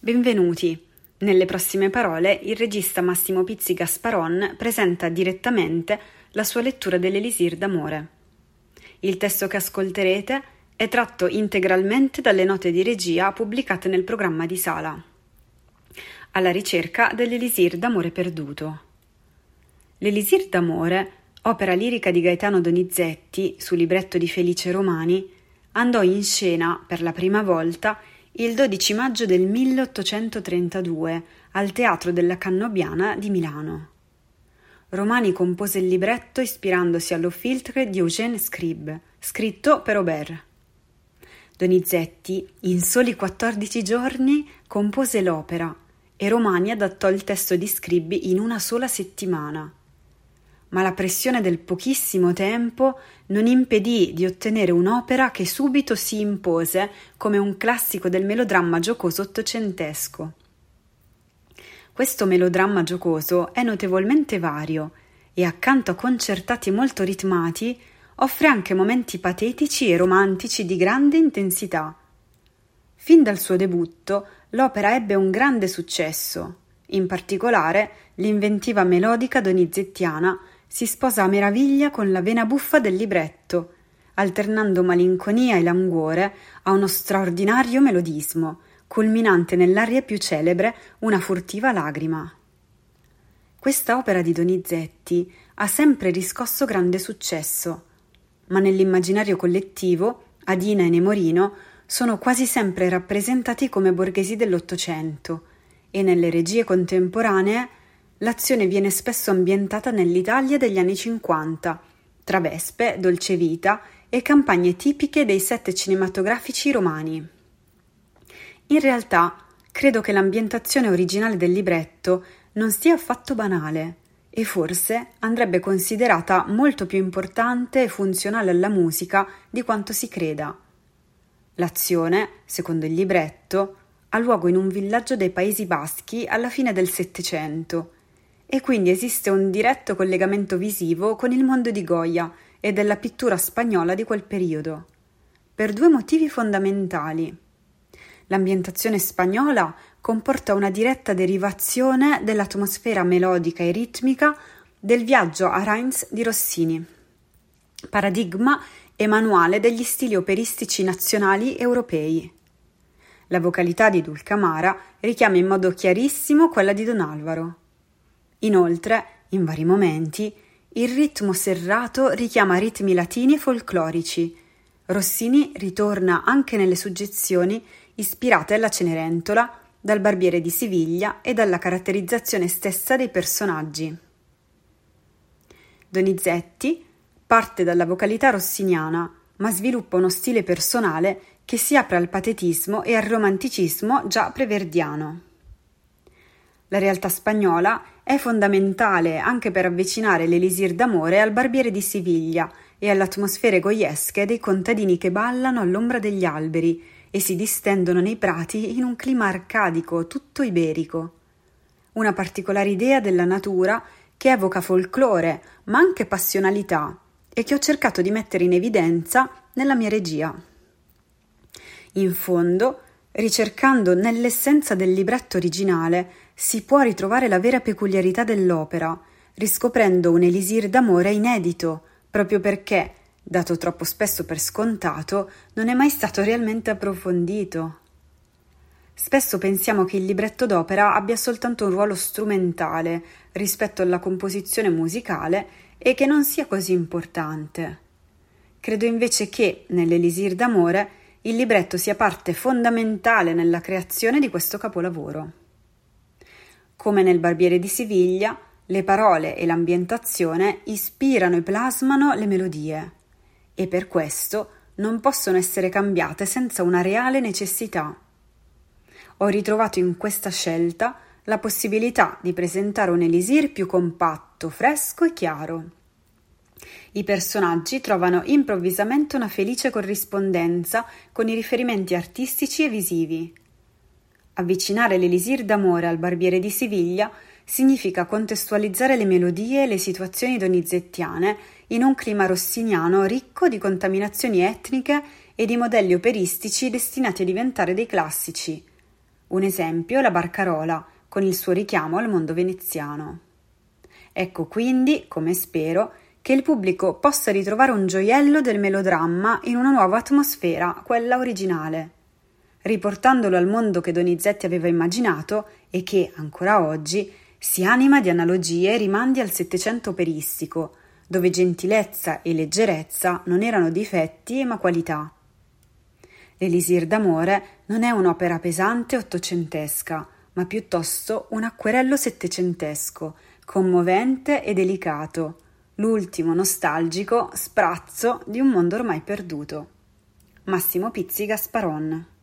Benvenuti. Nelle prossime parole il regista Massimo Pizzi Gasparon presenta direttamente la sua lettura dell'Elisir d'amore. Il testo che ascolterete è tratto integralmente dalle note di regia pubblicate nel programma di Sala, alla ricerca dell'Elisir d'amore perduto. L'Elisir d'amore, opera lirica di Gaetano Donizetti su libretto di Felice Romani, andò in scena per la prima volta il 12 maggio del 1832 al Teatro della Cannobbiana di Milano. Romani compose il libretto ispirandosi allo Philtre di Eugène Scribe, scritto per Aubert. Donizetti, in soli 14 giorni, compose l'opera e Romani adattò il testo di Scribe in una sola settimana. Ma la pressione del pochissimo tempo non impedì di ottenere un'opera che subito si impose come un classico del melodramma giocoso ottocentesco. Questo melodramma giocoso è notevolmente vario e, accanto a concertati molto ritmati, offre anche momenti patetici e romantici di grande intensità. Fin dal suo debutto, l'opera ebbe un grande successo. In particolare, l'inventiva melodica donizettiana si sposa a meraviglia con la vena buffa del libretto, alternando malinconia e languore a uno straordinario melodismo, culminante nell'aria più celebre, Una furtiva lagrima. Questa opera di Donizetti ha sempre riscosso grande successo, ma nell'immaginario collettivo Adina e Nemorino sono quasi sempre rappresentati come borghesi dell'Ottocento e nelle regie contemporanee l'azione viene spesso ambientata nell'Italia degli anni 50, tra vespe, dolcevita e campagne tipiche dei set cinematografici romani. In realtà, credo che l'ambientazione originale del libretto non sia affatto banale e forse andrebbe considerata molto più importante e funzionale alla musica di quanto si creda. L'azione, secondo il libretto, ha luogo in un villaggio dei Paesi Baschi alla fine del Settecento, e quindi esiste un diretto collegamento visivo con il mondo di Goya e della pittura spagnola di quel periodo, per due motivi fondamentali. L'ambientazione spagnola comporta una diretta derivazione dell'atmosfera melodica e ritmica del Viaggio a Reims di Rossini, paradigma e manuale degli stili operistici nazionali europei. La vocalità di Dulcamara richiama in modo chiarissimo quella di Don Alvaro. Inoltre, in vari momenti, il ritmo serrato richiama ritmi latini e folclorici. Rossini ritorna anche nelle suggezioni ispirate alla Cenerentola, dal Barbiere di Siviglia e dalla caratterizzazione stessa dei personaggi. Donizetti parte dalla vocalità rossiniana, ma sviluppa uno stile personale che si apre al patetismo e al romanticismo già preverdiano. La realtà spagnola è fondamentale anche per avvicinare l'Elisir d'amore al Barbiere di Siviglia e alle atmosfere goiesche dei contadini che ballano all'ombra degli alberi e si distendono nei prati in un clima arcadico tutto iberico. Una particolare idea della natura che evoca folklore ma anche passionalità e che ho cercato di mettere in evidenza nella mia regia. In fondo, ricercando nell'essenza del libretto originale, si può ritrovare la vera peculiarità dell'opera, riscoprendo un elisir d'amore inedito, proprio perché, dato troppo spesso per scontato, non è mai stato realmente approfondito. Spesso pensiamo che il libretto d'opera abbia soltanto un ruolo strumentale rispetto alla composizione musicale e che non sia così importante. Credo invece che, nell'Elisir d'amore, il libretto sia parte fondamentale nella creazione di questo capolavoro. Come nel Barbiere di Siviglia, le parole e l'ambientazione ispirano e plasmano le melodie e per questo non possono essere cambiate senza una reale necessità. Ho ritrovato in questa scelta la possibilità di presentare un elisir più compatto, fresco e chiaro. I personaggi trovano improvvisamente una felice corrispondenza con i riferimenti artistici e visivi. Avvicinare l'Elisir d'amore al Barbiere di Siviglia significa contestualizzare le melodie e le situazioni donizettiane in un clima rossiniano ricco di contaminazioni etniche e di modelli operistici destinati a diventare dei classici, Un esempio è la Barcarola, con il suo richiamo al mondo veneziano. Ecco quindi, come spero, che il pubblico possa ritrovare un gioiello del melodramma in una nuova atmosfera, quella originale, riportandolo al mondo che Donizetti aveva immaginato e che, ancora oggi, si anima di analogie e rimandi al Settecento operistico, dove gentilezza e leggerezza non erano difetti ma qualità. L'Elisir d'amore non è un'opera pesante ottocentesca, ma piuttosto un acquerello settecentesco, commovente e delicato, l'ultimo nostalgico sprazzo di un mondo ormai perduto. Massimo Pizzi Gasparon.